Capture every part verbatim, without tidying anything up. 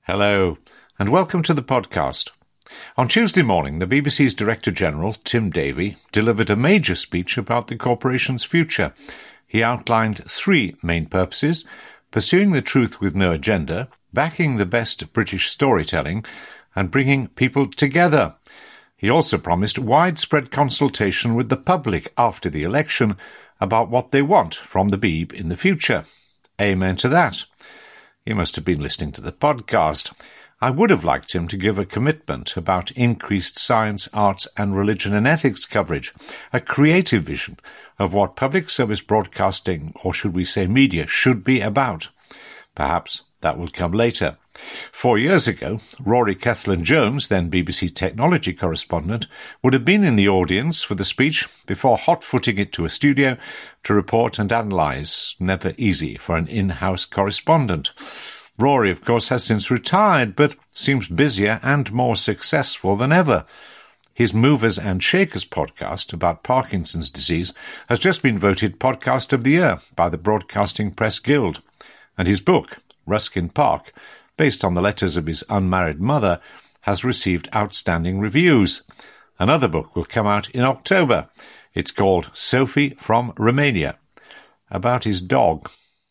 Hello, and welcome to the podcast. On Tuesday morning, the B B C's Director General, Tim Davie, delivered a major speech about the corporation's future. He outlined three main purposes: pursuing the truth with no agenda, backing the best British storytelling, and bringing people together. He also promised widespread consultation with the public after the election about what they want from the Beeb in the future. Amen to that. He must have been listening to the podcast. I would have liked him to give a commitment about increased science, arts and religion and ethics coverage, a creative vision of what public service broadcasting, or should we say media, should be about. Perhaps that will come later. Four years ago, Rory Cellan-Jones, then B B C technology correspondent, would have been in the audience for the speech before hot-footing it to a studio to report and analyse. Never easy for an in-house correspondent. Rory, of course, has since retired, but seems busier and more successful than ever. His Movers and Shakers podcast about Parkinson's disease has just been voted Podcast of the Year by the Broadcasting Press Guild. And his book, Ruskin Park, based on the letters of his unmarried mother, has received outstanding reviews. Another book will come out in October. It's called Sophie from Romania, about his dog.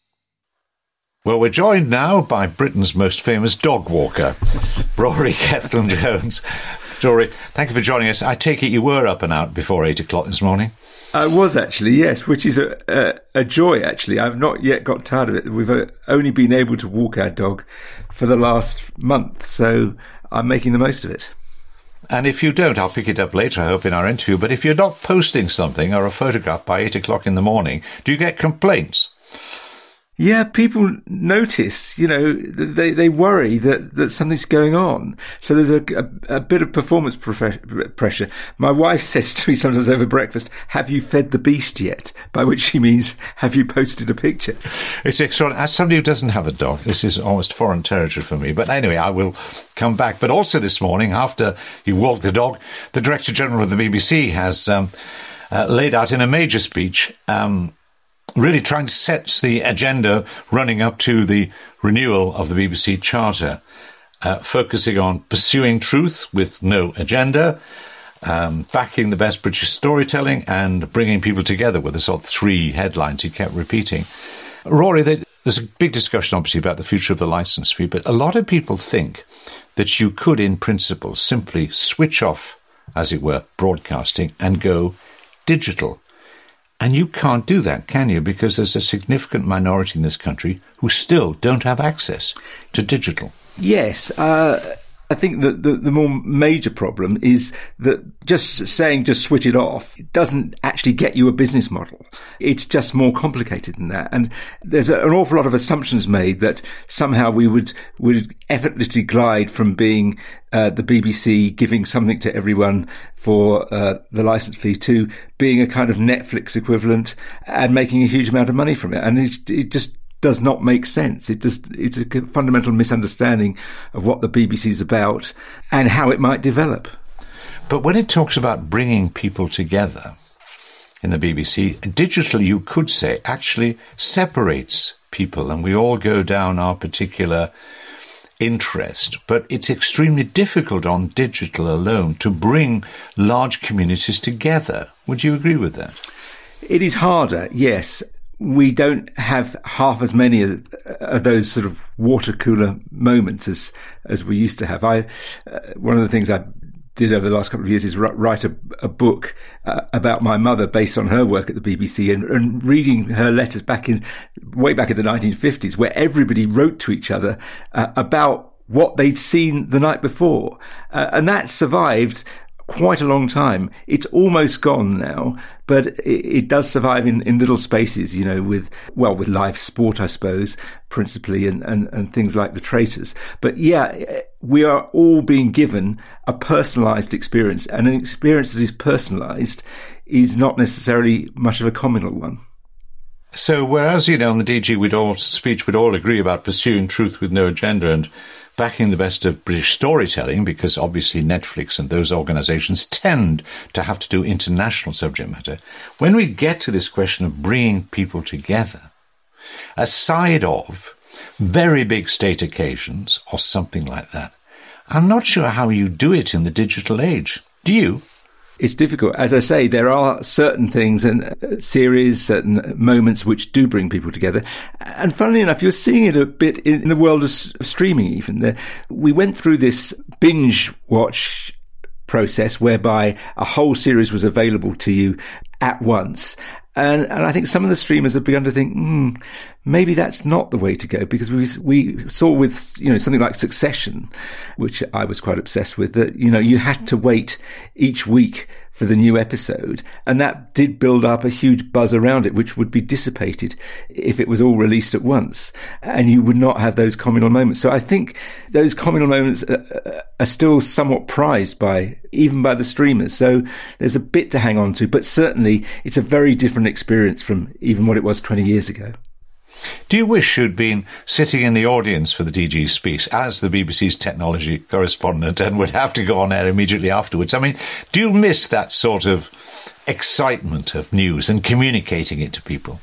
Well, we're joined now by Britain's most famous dog walker, Rory Cellan-Jones. Rory, thank you for joining us. I take it you were up and out before eight o'clock this morning? I was actually, yes, which is a, a, a joy, actually. I've not yet got tired of it. We've only been able to walk our dog for the last month, so I'm making the most of it. And if you don't, I'll pick it up later, I hope, in our interview. But if you're not posting something or a photograph by eight o'clock in the morning, do you get complaints? Yeah, people notice, you know, they, they worry that, that something's going on. So there's a, a, a bit of performance pressure. My wife says to me sometimes over breakfast, "Have you fed the beast yet?" By which she means, have you posted a picture? It's extraordinary. As somebody who doesn't have a dog, this is almost foreign territory for me. But anyway, I will come back. But also this morning, after you walk the dog, the Director General of the B B C has um, uh, laid out in a major speech um really trying to set the agenda running up to the renewal of the B B C Charter, uh, focusing on pursuing truth with no agenda, um, backing the best British storytelling, and bringing people together with the sort of three headlines he kept repeating. Rory, there's a big discussion, obviously, about the future of the licence fee, but a lot of people think that you could, in principle, simply switch off, as it were, broadcasting and go digital. And you can't do that, can you? Because there's a significant minority in this country who still don't have access to digital. Yes. Uh, I think that the, the more major problem is that just saying just switch it off doesn't actually get you a business model. It's just more complicated than that. And there's a, an awful lot of assumptions made that somehow we would, would effortlessly glide from being uh, the B B C giving something to everyone for uh, the license fee to being a kind of Netflix equivalent and making a huge amount of money from it. And it, it just does not make sense. It just, it's a fundamental misunderstanding of what the B B C is about and how it might develop. But when it talks about bringing people together in the B B C, digital, you could say, actually separates people and we all go down our particular interest. But it's extremely difficult on digital alone to bring large communities together. Would you agree with that? It is harder, yes. We don't have half as many of, of those sort of water cooler moments as as we used to have. I uh, one of the things I did over the last couple of years is write a, a book uh, about my mother based on her work at the B B C, and, and reading her letters back in way back in the nineteen fifties, where everybody wrote to each other uh, about what they'd seen the night before, uh, and that survived quite a long time. It's almost gone now, but it, it does survive in, in little spaces, you know, with, well, with live sport, I suppose, principally, and, and, and things like the Traitors. But yeah, we are all being given a personalised experience, and an experience that is personalised is not necessarily much of a communal one. So whereas, you know, in the D G we'd all speech we'd all agree about pursuing truth with no agenda and backing the best of British storytelling, because obviously Netflix and those organisations tend to have to do international subject matter. When we get to this question of bringing people together, aside of very big state occasions or something like that. I'm not sure how you do it in the digital age. Do you? It's difficult. As I say, there are certain things and uh, series, certain moments which do bring people together. And funnily enough, you're seeing it a bit in, in the world of, s- of streaming even. The, we went through this binge watch process whereby a whole series was available to you at once. And, and I think some of the streamers have begun to think, hmm, maybe that's not the way to go, because we we saw with, you know, something like Succession, which I was quite obsessed with, that, you know, you had to wait each week for the new episode, and that did build up a huge buzz around it, which would be dissipated if it was all released at once, and you would not have those communal moments. So I think those communal moments are, are still somewhat prized by, even by the streamers. So there's a bit to hang on to, but certainly it's a very different experience from even what it was twenty years ago. Do you wish you'd been sitting in the audience for the D G's speech as the B B C's technology correspondent and would have to go on air immediately afterwards? I mean, do you miss that sort of excitement of news and communicating it to people?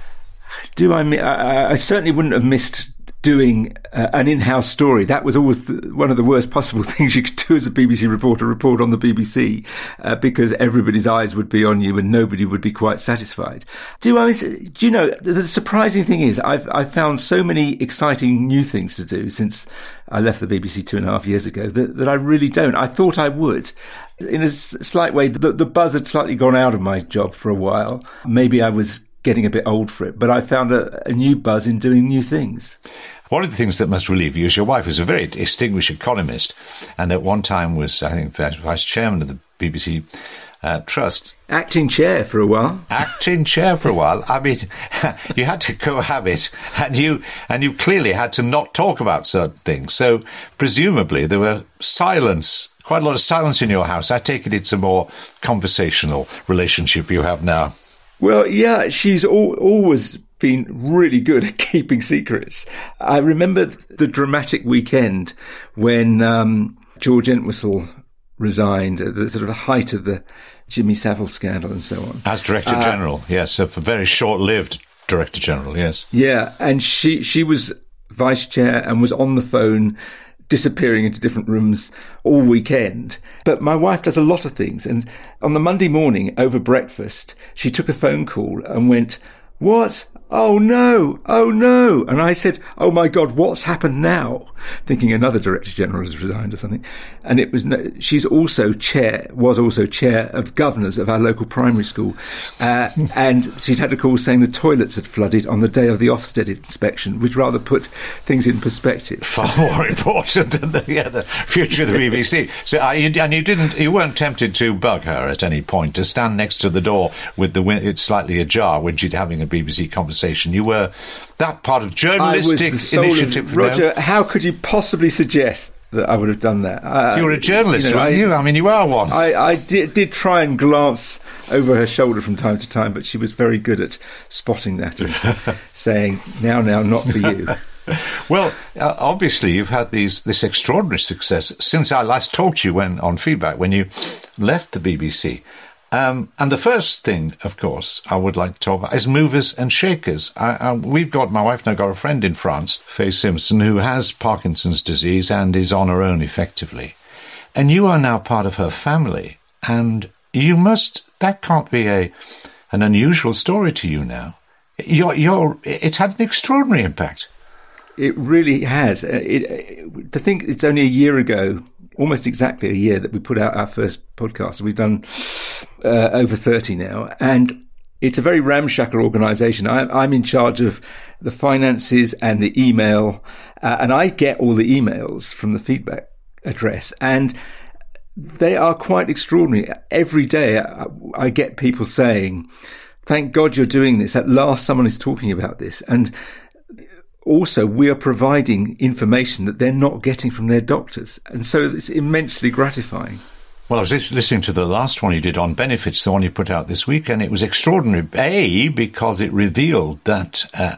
Do I? I, I certainly wouldn't have missed doing uh, an in-house story. That was always the, one of the worst possible things you could do as a B B C reporter, report on the B B C, uh, because everybody's eyes would be on you and nobody would be quite satisfied. Do I? Do you know, the surprising thing is I've, I've found so many exciting new things to do since I left the B B C two and a half years ago that, that I really don't. I thought I would. In a slight way, the, the buzz had slightly gone out of my job for a while. Maybe I was getting a bit old for it, but I found a, a new buzz in doing new things. One of the things that must relieve you is your wife is a very distinguished economist, and at one time was, I think, vice chairman of the B B C uh, Trust. Acting chair for a while. Acting chair for a while. I mean, you had to cohabit, and you and you clearly had to not talk about certain things. So presumably there were silence, quite a lot of silence in your house. I take it it's a more conversational relationship you have now. Well, yeah, she's al- always been really good at keeping secrets. I remember the dramatic weekend when um, George Entwistle resigned, at the sort of height of the Jimmy Savile scandal and so on. As Director uh, General, yes, so for very short-lived Director General, yes. Yeah, and she, she was vice chair and was on the phone, disappearing into different rooms all weekend. But my wife does a lot of things. And on the Monday morning over breakfast, she took a phone call and went, "What? Oh no, oh no." And I said, "Oh my God, what's happened now?" Thinking another Director General has resigned or something. And it was, no, she's also chair, was also chair of governors of our local primary school. Uh, and she'd had a call saying the toilets had flooded on the day of the Ofsted inspection, which rather put things in perspective. Far more important than the, yeah, the future of the B B C. So, uh, you, and you didn't, you weren't tempted to bug her at any point, to stand next to the door with the win- it's slightly ajar when she'd having a B B C conversation. You were that part of journalistic initiative. Of, Roger, how could you possibly suggest that I would have done that? Uh, you were a journalist, you know, weren't I, you? I mean, you are one. I, I did, did try and glance over her shoulder from time to time, but she was very good at spotting that and saying, "Now, now, not for you." Well, uh, obviously, you've had these this extraordinary success since I last talked to you when on Feedback, when you left the B B C. Um, and the first thing, of course, I would like to talk about is movers and shakers. I, I, we've got, my wife and I got a friend in France, Faye Simpson, who has Parkinson's disease and is on her own effectively. And you are now part of her family. And you must, that can't be a an unusual story to you now. You're, you're, it's had an extraordinary impact. It really has. It, it, to think it's only a year ago, almost exactly a year, that we put out our first podcast. We've done uh, over thirty now, and it's a very ramshackle organisation. I'm in charge of the finances and the email, uh, and I get all the emails from the feedback address, and they are quite extraordinary. Every day I, I get people saying, "Thank God you're doing this. At last someone is talking about this." And also, we are providing information that they're not getting from their doctors. And so it's immensely gratifying. Well, I was listening to the last one you did on benefits, the one you put out this week, and it was extraordinary. A, because it revealed that uh,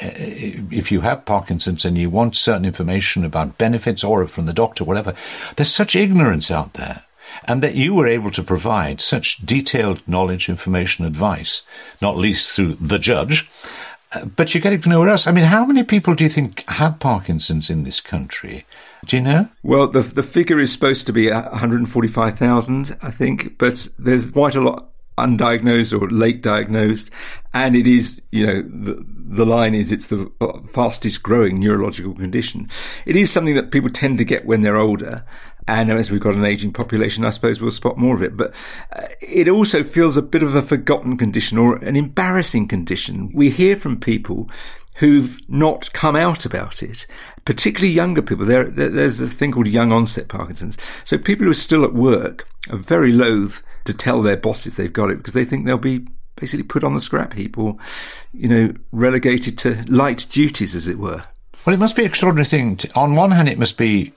if you have Parkinson's and you want certain information about benefits or from the doctor, whatever, there's such ignorance out there. And that you were able to provide such detailed knowledge, information, advice, not least through the judge, Uh, but you're getting nowhere else. I mean, how many people do you think have Parkinson's in this country? Do you know? Well, the the figure is supposed to be one hundred forty-five thousand, I think, but there's quite a lot undiagnosed or late diagnosed, and it is, you know, the the line is it's the fastest growing neurological condition. It is something that people tend to get when they're older, and as we've got an aging population, I suppose we'll spot more of it. But uh, it also feels a bit of a forgotten condition or an embarrassing condition. We hear from people who've not come out about it, particularly younger people. There, there, there's a thing called young onset Parkinson's. So people who are still at work are very loath to tell their bosses they've got it because they think they'll be basically put on the scrap heap or, you know, relegated to light duties, as it were. Well, it must be an extraordinary thing. To, on one hand, it must be,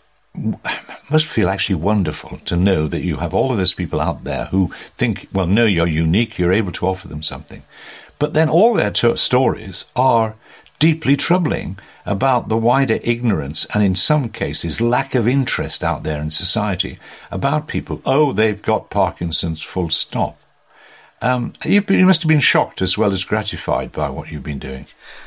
must feel actually wonderful to know that you have all of those people out there who think, well, no, you're unique, you're able to offer them something. But then all their t- stories are deeply troubling about the wider ignorance and, in some cases, lack of interest out there in society about people. Oh, they've got Parkinson's, full stop. Um, you, you must have been shocked as well as gratified by what you've been doing.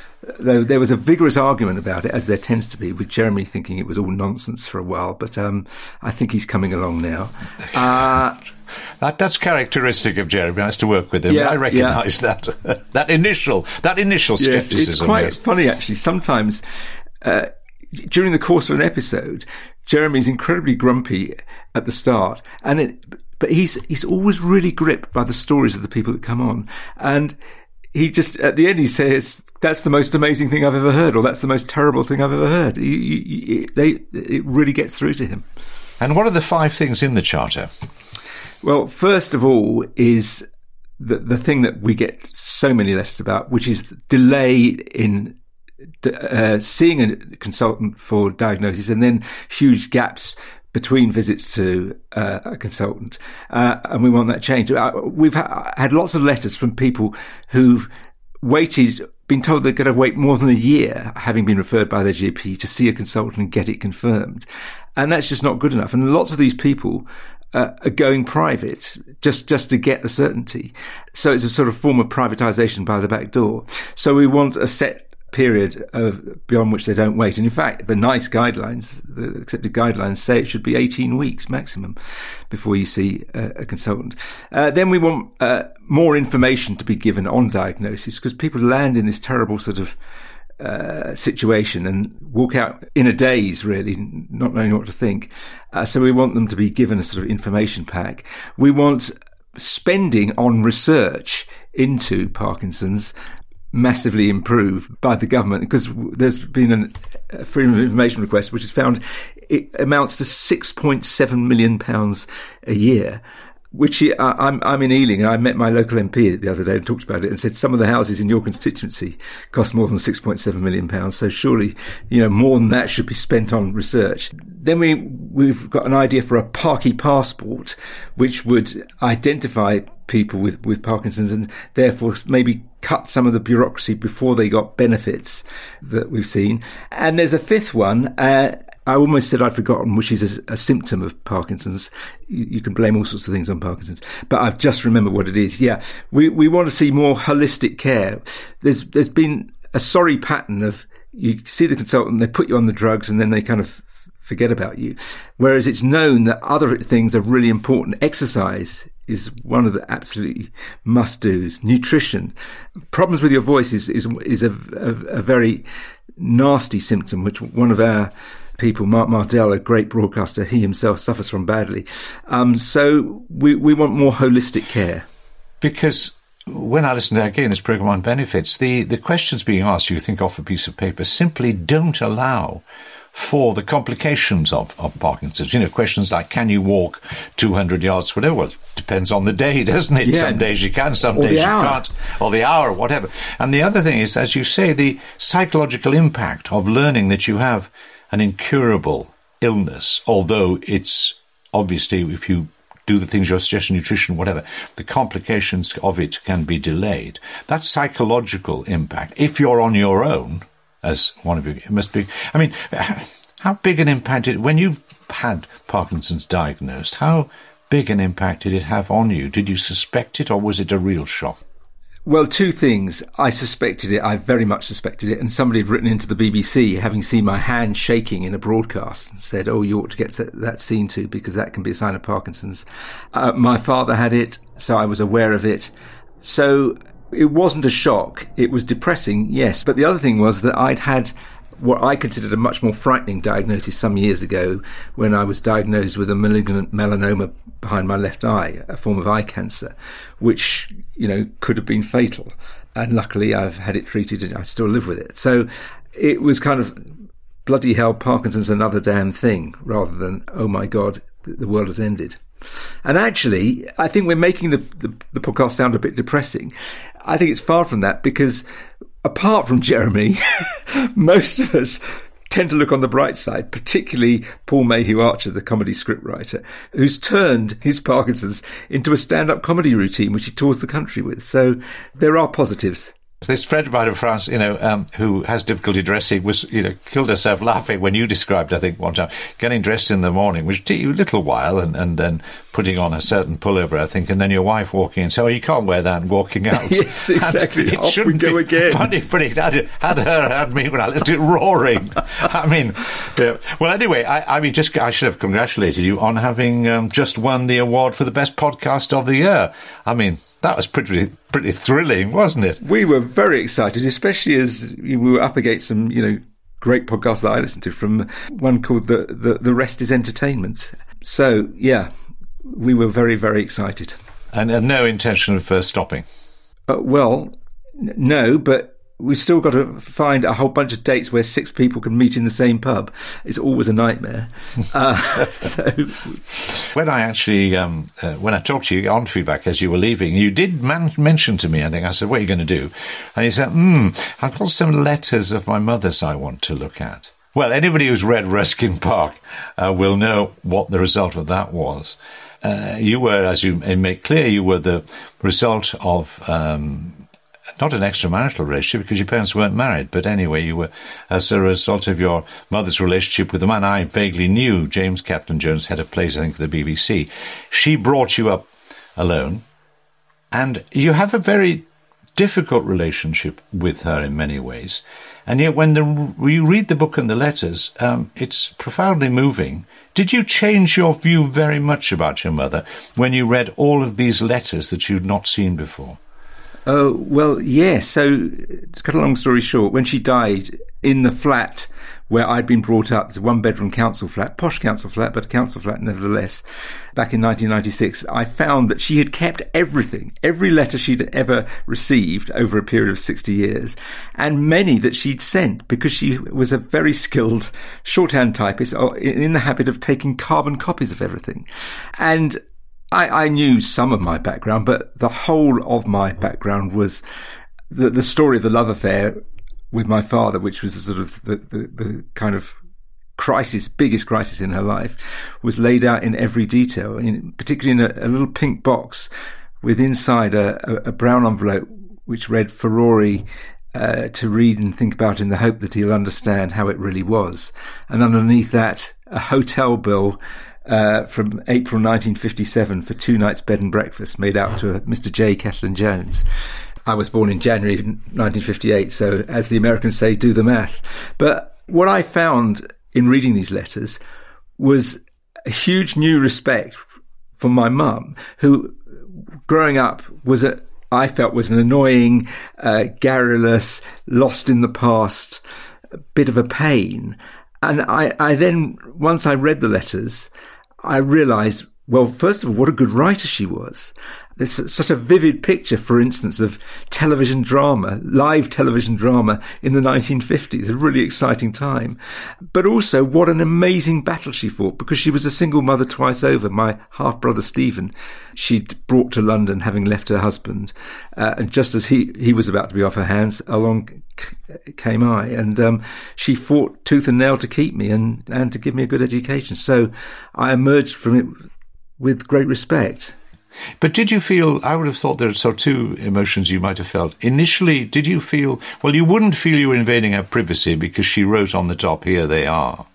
There was a vigorous argument about it, as there tends to be, with Jeremy thinking it was all nonsense for a while, but um, I think he's coming along now. Uh, that, that's characteristic of Jeremy. I used to work with him. Yeah, I recognise yeah. that. that initial that initial scepticism. Yes, it's quite yes. funny, actually. Sometimes, uh, during the course of an episode, Jeremy's incredibly grumpy at the start, and it, but he's he's always really gripped by the stories of the people that come on, and he just, at the end, he says, that's the most amazing thing I've ever heard, or that's the most terrible thing I've ever heard. You, you, you, they, it really gets through to him. And what are the five things in the Charter? Well, first of all is the, the thing that we get so many letters about, which is delay in uh, seeing a consultant for diagnosis, and then huge gaps between visits to uh, a consultant, uh, and we want that change. Uh, we've ha- had lots of letters from people who've waited, been told they're going to wait more than a year, having been referred by their G P to see a consultant and get it confirmed. And that's just not good enough. And lots of these people uh, are going private just, just to get the certainty. So it's a sort of form of privatisation by the back door. So we want a set period of beyond which they don't wait. And in fact, the NICE guidelines, the accepted guidelines, say it should be eighteen weeks maximum before you see a, a consultant. Uh, then we want uh, more information to be given on diagnosis, because people land in this terrible sort of uh, situation and walk out in a daze, really, not knowing what to think. Uh, so we want them to be given a sort of information pack. We want spending on research into Parkinson's massively improved by the government, because there's been an, a freedom of information request which has found it amounts to six point seven million pounds a year, which uh, I'm, I'm in Ealing, and I met my local M P the other day and talked about it and said some of the houses in your constituency cost more than six point seven million pounds. So surely, you know, more than that should be spent on research. Then we, we've got an idea for a Parky passport, which would identify people with, with Parkinson's and therefore maybe cut some of the bureaucracy before they got benefits that we've seen. And there's a fifth one, uh, I almost said I'd forgotten, which is a, a symptom of Parkinson's. You, you can blame all sorts of things on Parkinson's, but I've just remembered what it is. Yeah, we, we want to see more holistic care. There's there's been a sorry pattern of you see the consultant, they put you on the drugs, and then they kind of forget about you. Whereas it's known that other things are really important. Exercise is one of the absolutely must-dos. Nutrition. Problems with your voice is is, is a, a, a very nasty symptom, which one of our people, Mark Mardell, a great broadcaster, he himself suffers from badly. Um, so we, we want more holistic care. Because when I listen to, again, this programme on benefits, the, the questions being asked, you think off a piece of paper, simply don't allow for the complications of, of Parkinson's. You know, questions like, can you walk two hundred yards, whatever? Well, it depends on the day, doesn't it? Yeah. Some days you can, some days you can't. Or the hour, whatever. And the other thing is, as you say, the psychological impact of learning that you have an incurable illness, although it's obviously, if you do the things you're suggesting, nutrition, whatever, the complications of it can be delayed. That psychological impact, if you're on your own, as one of you, it must be. I mean, how big an impact did, when you had Parkinson's diagnosed, how big an impact did it have on you? Did you suspect it, or was it a real shock? Well, two things. I suspected it. I very much suspected it. And somebody had written into the B B C, having seen my hand shaking in a broadcast, and said, oh, you ought to get that seen to because that can be a sign of Parkinson's. Uh, my father had it, so I was aware of it. So it wasn't a shock. It was depressing, yes. But the other thing was that I'd had what I considered a much more frightening diagnosis some years ago when I was diagnosed with a malignant melanoma behind my left eye, a form of eye cancer, which, you know, could have been fatal. And luckily I've had it treated and I still live with it. So it was kind of bloody hell, Parkinson's another damn thing, rather than, oh my God, the world has ended. And actually, I think we're making the, the, the podcast sound a bit depressing. I think it's far from that because apart from Jeremy, most of us tend to look on the bright side, particularly Paul Mayhew Archer, the comedy scriptwriter, who's turned his Parkinson's into a stand-up comedy routine, which he tours the country with. So there are positives. This friend of mine in France, you know, um, who has difficulty dressing, was, you know, killed herself laughing when you described, I think, one time, getting dressed in the morning, which took you a little while, and, and then putting on a certain pullover, I think, and then your wife walking in, so oh, you can't wear that and walking out. Yes, exactly. It Off we go again. Funny, but it had, had her, had me, when I listened to it roaring. I mean, yeah. Well, anyway, I, I mean, just I should have congratulated you on having um, just won the award for the best podcast of the year. I mean, that was pretty pretty thrilling, wasn't it? We were very excited, especially as we were up against some, you know, great podcasts that I listened to, from one called The, the, the Rest is Entertainment. So, yeah, we were very, very excited. And, and no intention of uh, stopping? Uh, well, n- no, but we've still got to find a whole bunch of dates where six people can meet in the same pub. It's always a nightmare. Uh, so, when I actually, um, uh, when I talked to you on feedback as you were leaving, you did man- mention to me, I think, I said, what are you going to do? And you said, hmm, I've got some letters of my mother's I want to look at. Well, anybody who's read Ruskin Park uh, will know what the result of that was. Uh, you were, as you make clear, you were the result of Um, not an extramarital relationship because your parents weren't married, but anyway, you were as a result of your mother's relationship with the man I vaguely knew, James Catlin Jones, head of plays, I think, at the B B C. She brought you up alone, and you have a very difficult relationship with her in many ways. And yet when, the, when you read the book and the letters, um, it's profoundly moving. Did you change your view very much about your mother when you read all of these letters that you'd not seen before? Oh, well, yes. So, to cut a long story short, when she died, in the flat where I'd been brought up, it's a one-bedroom council flat, posh council flat, but a council flat nevertheless, back in nineteen ninety-six, I found that she had kept everything, every letter she'd ever received over a period of sixty years, and many that she'd sent, because she was a very skilled shorthand typist in the habit of taking carbon copies of everything. And I, I knew some of my background, but the whole of my background was the, the story of the love affair with my father, which was a sort of the, the, the kind of crisis, biggest crisis in her life, was laid out in every detail, in, particularly in a, a little pink box with inside a, a, a brown envelope which read Ferrari, uh, to read and think about in the hope that he'll understand how it really was. And underneath that, a hotel bill Uh, from April nineteen fifty-seven for two nights bed and breakfast made out to Mister J. Catlin Jones. I was born in January nineteen fifty-eight, so as the Americans say, do the math. But what I found in reading these letters was a huge new respect for my mum, who growing up was a, I felt was an annoying, uh, garrulous, lost in the past, a bit of a pain. And I, I then, once I read the letters, I realised, well, first of all, what a good writer she was. There's such a vivid picture, for instance, of television drama, live television drama in the nineteen fifties, a really exciting time. But also what an amazing battle she fought, because she was a single mother twice over. My half-brother Stephen, she'd brought to London having left her husband. Uh, and just as he, he was about to be off her hands, along c- came I. And um, she fought tooth and nail to keep me and, and to give me a good education. So I emerged from it with great respect. But did you feel, I would have thought there are sort of two emotions you might have felt. Initially, did you feel, well, you wouldn't feel you were invading her privacy because she wrote on the top, here they are.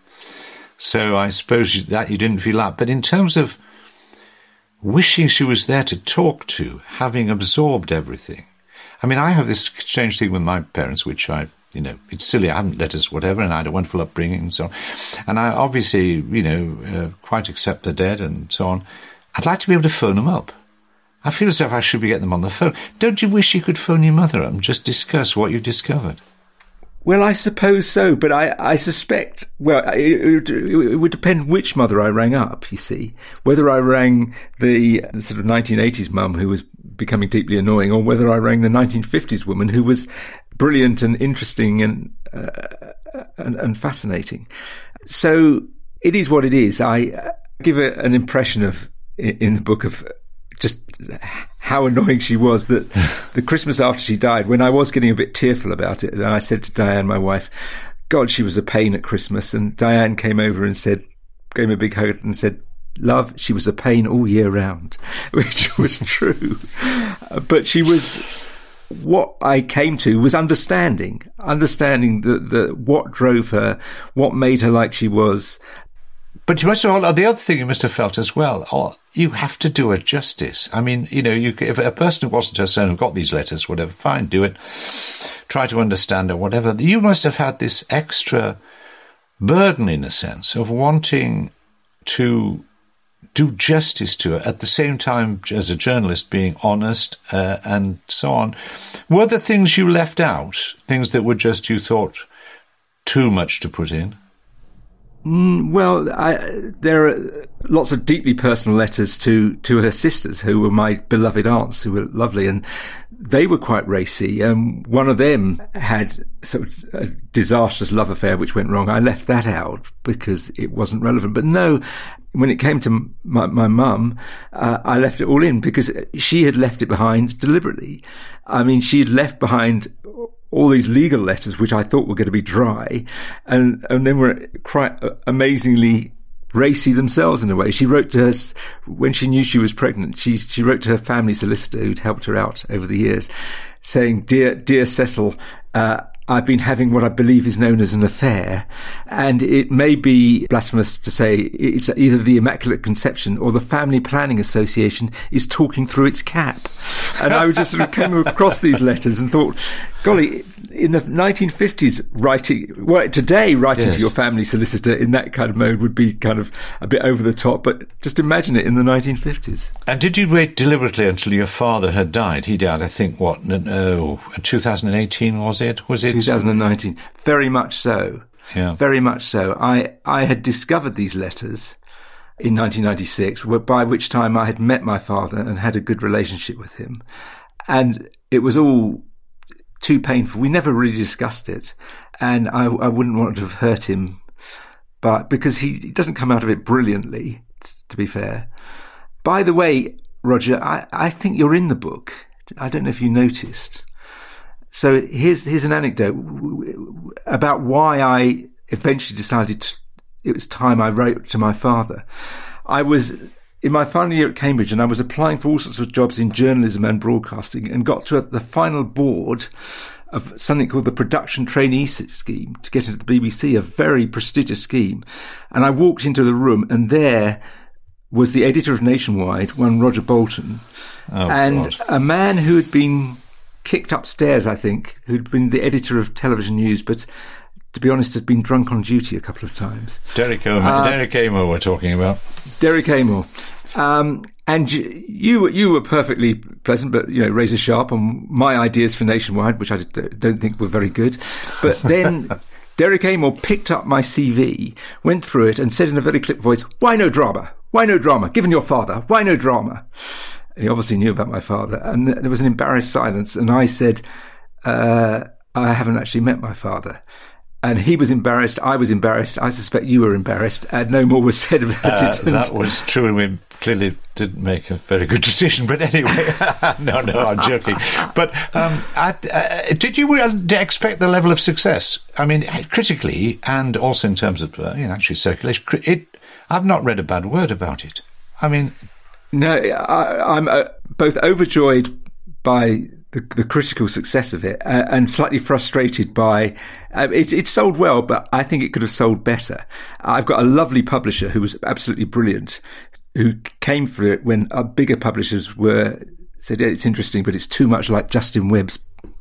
So I suppose that you didn't feel that. But in terms of wishing she was there to talk to, having absorbed everything, I mean, I have this strange thing with my parents, which I, you know, it's silly. I haven't letters, whatever, and I had a wonderful upbringing and so on. And I obviously, you know, uh, quite accept they're dead and so on. I'd like to be able to phone them up. I feel as if I should be getting them on the phone. Don't you wish you could phone your mother up and just discuss what you've discovered? Well, I suppose so, but I, I suspect, well, it, it, it would depend which mother I rang up, you see. Whether I rang the, the sort of nineteen eighties mum who was becoming deeply annoying, or whether I rang the nineteen fifties woman who was brilliant and interesting and, uh, and, and fascinating. So it is what it is. I give a, an impression of, in the book, of just how annoying she was, that the Christmas after she died, when I was getting a bit tearful about it, and I said to Diane, my wife, God, she was a pain at Christmas. And Diane came over and said, gave me a big hug and said, love, she was a pain all year round, which was true. But she was, what I came to was understanding, understanding the, the, what drove her, what made her like she was. But you must have, the other thing you must have felt as well, oh, you have to do her justice. I mean, you know, you, if a person who wasn't her son who got these letters, whatever, fine, do it. Try to understand her, whatever. You must have had this extra burden, in a sense, of wanting to do justice to her, at the same time as a journalist being honest uh, and so on. Were there things you left out, things that were just, you thought, too much to put in? Mm, well, I, there are lots of deeply personal letters to, to her sisters, who were my beloved aunts, who were lovely, and they were quite racy. Um, one of them had sort of a disastrous love affair which went wrong. I left that out because it wasn't relevant. But no, when it came to my, my mum, uh, I left it all in because she had left it behind deliberately. I mean, she had left behind all these legal letters, which I thought were going to be dry, and, and then were quite amazingly racy themselves in a way. She wrote to us when she knew she was pregnant. She, she wrote to her family solicitor who'd helped her out over the years, saying, Dear, dear Cecil, uh, I've been having what I believe is known as an affair, and it may be blasphemous to say it's either the Immaculate Conception or the Family Planning Association is talking through its cap. And I just sort of came across these letters and thought, golly, in the nineteen fifties, writing, well, today writing yes. to your family solicitor in that kind of mode would be kind of a bit over the top, but just imagine it in the nineteen fifties. And did you wait deliberately until your father had died? He died, I think, what, oh, two thousand eighteen was it? Was it? twenty nineteen. Very much so. Yeah. Very much so. I, I had discovered these letters in nineteen ninety-six, by which time I had met my father and had a good relationship with him. And it was all too painful. We never really discussed it. And I, I wouldn't want to have hurt him, but because he, he doesn't come out of it brilliantly, to be fair. By the way, Roger, I, I think you're in the book. I don't know if you noticed. So here's here's an anecdote about why I eventually decided to, it was time I wrote to my father. I was in my final year at Cambridge and I was applying for all sorts of jobs in journalism and broadcasting, and got to the final board of something called the Production Trainee Scheme to get into the B B C, a very prestigious scheme. And I walked into the room and there was the editor of Nationwide, one Roger Bolton, oh, and God. a man who had been kicked upstairs, I think, who'd been the editor of television news, but to be honest, had been drunk on duty a couple of times. Derek Amo, uh, Derek Amo we're talking about. Derek Amo. Um, and you, you were perfectly pleasant, but, you know, razor sharp on my ideas for Nationwide, which I don't think were very good. But then Derek Amo picked up my C V, went through it and said in a very clipped voice, why no drama? Why no drama? Given your father, why no drama? And he obviously knew about my father. And there was an embarrassed silence. And I said, uh, I haven't actually met my father. And he was embarrassed. I was embarrassed. I suspect you were embarrassed. And no more was said about uh, it. That was true. And we clearly didn't make a very good decision. But anyway, no, no, I'm joking. But um, I, uh, did you expect the level of success? I mean, critically and also in terms of, uh, you know, actually circulation, it, I've not read a bad word about it. I mean... No, I, I'm uh, both overjoyed by the, the critical success of it uh, and slightly frustrated by uh, it. It sold well, but I think it could have sold better. I've got a lovely publisher who was absolutely brilliant, who came for it when our bigger publishers were said, yeah, it's interesting, but it's too much like Justin Webb's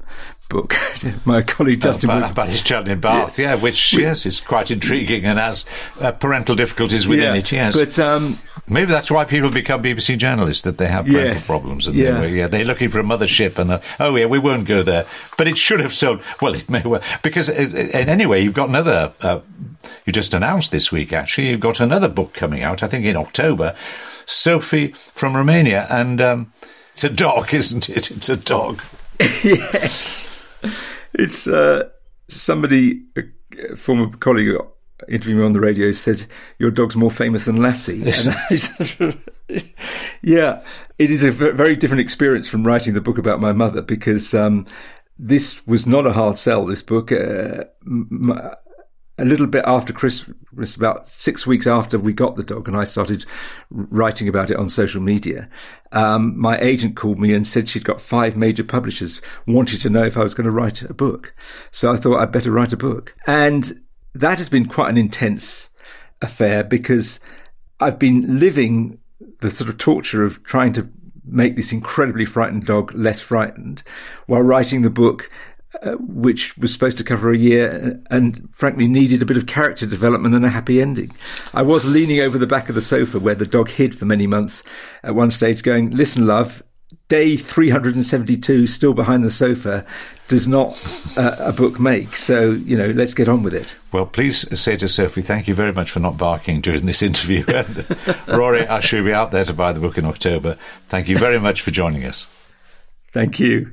book. My colleague Justin... Oh, about, about his child in Bath, yeah, yeah which, we, yes, is quite intriguing and has uh, parental difficulties within yeah, it, yes. But... Um, maybe that's why people become B B C journalists, that they have parental yes, problems. And yeah. They, yeah, they're looking for a mothership and, uh, oh, yeah, we won't go there. But it should have sold... Well, it may well... Because, it, it, anyway, you've got another... Uh, you just announced this week, actually, you've got another book coming out, I think in October, Sophie from Romania, and um, it's a dog, isn't it? It's a dog. Yes. It's uh, somebody, a former colleague interviewing me on the radio, said, your dog's more famous than Lassie. And I said, yeah, it is a very different experience from writing the book about my mother, because um, this was not a hard sell, this book. Uh, my, A little bit after Christmas, about six weeks after we got the dog, and I started writing about it on social media, um, my agent called me and said she'd got five major publishers wanting to know if I was going to write a book. So I thought I'd better write a book. And that has been quite an intense affair, because I've been living the sort of torture of trying to make this incredibly frightened dog less frightened while writing the book, Uh, which was supposed to cover a year and frankly needed a bit of character development and a happy ending. I was leaning over the back of the sofa where the dog hid for many months at one stage going, listen, love, day three hundred seventy-two still behind the sofa does not uh, a book make. So, you know, let's get on with it. Well, please say to Sophie, thank you very much for not barking during this interview. And Rory, I shall be out there to buy the book in October. Thank you very much for joining us. Thank you.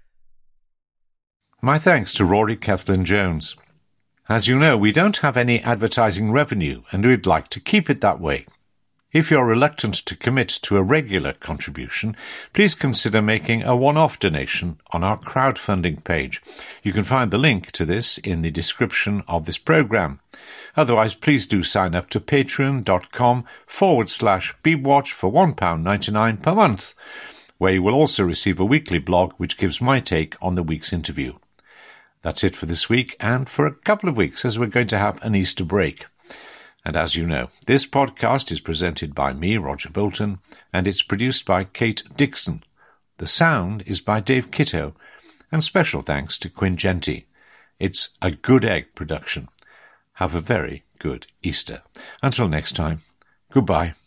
My thanks to Rory Cellan-Jones. As you know, we don't have any advertising revenue, and we'd like to keep it that way. If you're reluctant to commit to a regular contribution, please consider making a one-off donation on our crowdfunding page. You can find the link to this in the description of this programme. Otherwise, please do sign up to patreon.com forward slash BeebWatch for one pound ninety-nine per month, where you will also receive a weekly blog which gives my take on the week's interview. That's it for this week and for a couple of weeks, as we're going to have an Easter break. And as you know, this podcast is presented by me, Roger Bolton, and it's produced by Kate Dixon. The sound is by Dave Kitto, and special thanks to Quinn Genty. It's a Good Egg production. Have a very good Easter. Until next time, goodbye.